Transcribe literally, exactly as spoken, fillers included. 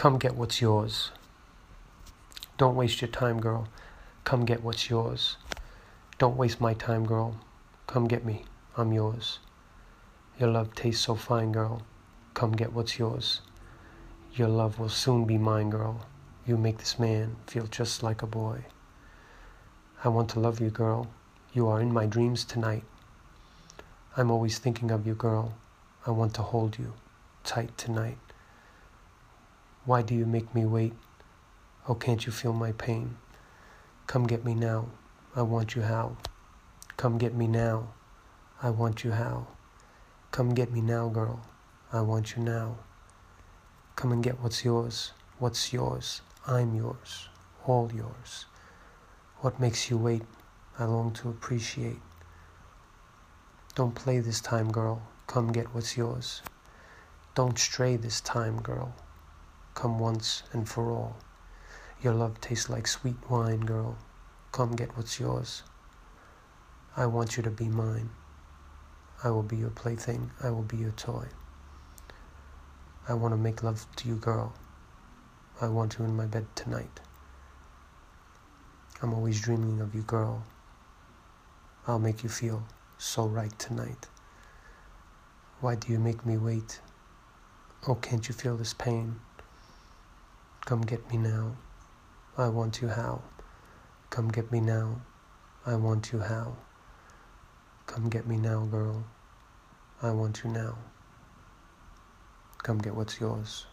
Come get what's yours. Don't waste your time, girl. Come get what's yours. Don't waste my time, girl. Come get me. I'm yours. Your love tastes so fine, girl. Come get what's yours. Your love will soon be mine, girl. You make this man feel just like a boy. I want to love you, girl. You are in my dreams tonight. I'm always thinking of you, girl. I want to hold you tight tonight. Why do you make me wait? Oh, can't you feel my pain? Come get me now. I want you how? Come get me now. I want you how? Come get me now, girl. I want you now. Come and get what's yours. What's yours? I'm yours. All yours. What makes you wait? I long to appreciate. Don't play this time, girl. Come get what's yours. Don't stray this time, girl. Come once and for all. Your love tastes like sweet wine, girl. Come get what's yours. I want you to be mine. I will be your plaything. I will be your toy. I want to make love to you, girl. I want you in my bed tonight. I'm always dreaming of you, girl. I'll make you feel so right tonight. Why do you make me wait? Oh, can't you feel this pain? Come get me now. I want you how? Come get me now. I want you how? Come get me now, girl. I want you now. Come get what's yours.